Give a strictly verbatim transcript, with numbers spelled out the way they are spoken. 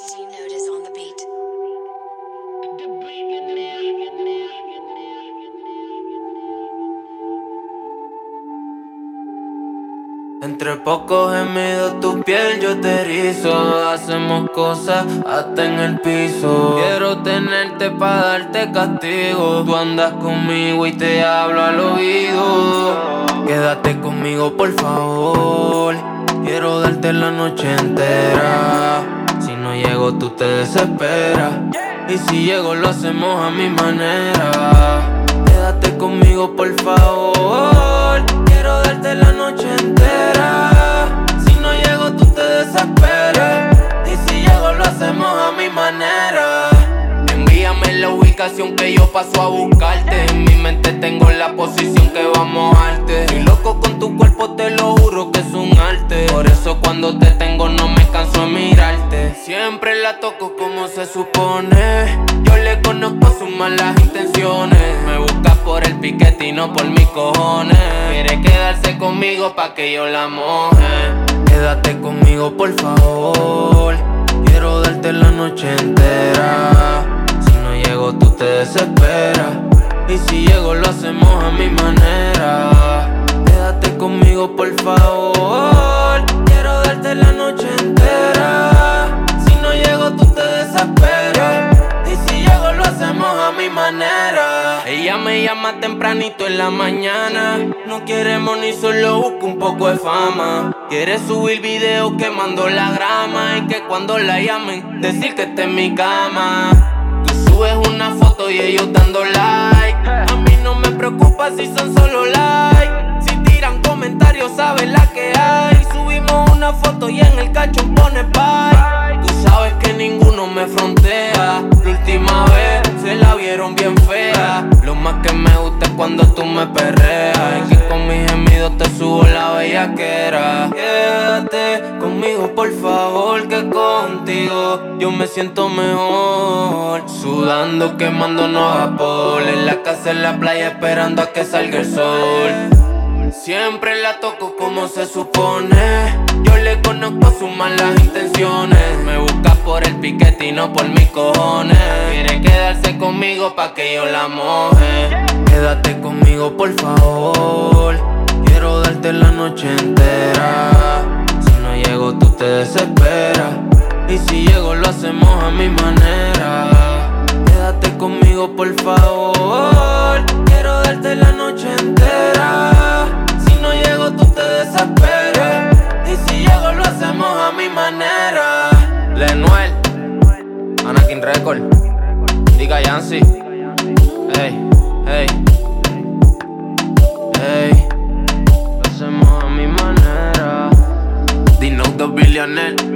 C Notice on the beat. Entre pocos gemidos tu piel yo te erizo. Hacemos cosas hasta en el piso. Quiero tenerte pa' darte castigo. Tú andas conmigo y te hablo al oído. Quédate conmigo por favor. Quiero darte la noche entera. Si no llego tú te desesperas. Y si llego lo hacemos a mi manera. Quédate conmigo por favor. Quiero darte la noche entera. Si no llego tú te desesperas. Y si llego lo hacemos a mi manera. Envíame la ubicación que yo paso a buscarte. En mi mente tengo la posición que vamos a darte. Estoy loco con tu cuerpo, te lo juro que es un arte. Por eso cuando te tengo no me canso de mirarte. Siempre la toco como se supone. Yo le conozco sus malas intenciones. Me busca por el piquete y no por mis cojones. Quiere quedarse conmigo pa' que yo la moje. Quédate conmigo por favor. Quiero darte la noche entera. Si no llego tú te desesperas. Y si llego lo hacemos a mi manera. Quédate conmigo por favor. Quiero darte la noche entera. Si no llego tú te desesperas. Y si llego lo hacemos a mi manera. Ella me llama tempranito en la mañana. No queremos ni solo busca un poco de fama. Quiere subir videos quemando la grama. Y que cuando la llamen decir que está en mi cama. Tú subes una foto y ellos dando like. A mí no me preocupa si son solo likes. Si tiran comentarios sabes la que hay. Subimos una foto y en el cachón pone bye. Tú sabes que ninguno me frontea. La última vez se la vieron bien fea. Lo más que me gusta es cuando tú me perreas. Y que con mis gemidos te subo la bellaquera. Quédate conmigo por favor, que contigo yo me siento mejor. Sudando, quemándonos vapor. En la casa, en la playa, esperando a que salga el sol. Siempre la toco como se supone. Yo le conozco sus malas intenciones. Me busca por el piquete y no por mis cojones. Quiere quedarse conmigo pa' que yo la moje. Quédate conmigo por favor. Quiero darte la noche entera. Si no llego tú te desesperas. Y si llego lo hacemos a mi manera. Quédate conmigo por favor. Quiero darte la noche entera. Si no llego tú te desesperas. Y si llego lo hacemos a mi manera. Lenuel, Anakin Record, Diga Yancy. Hey, hey, hey. Lo hacemos a mi manera. Dino the Billionaire.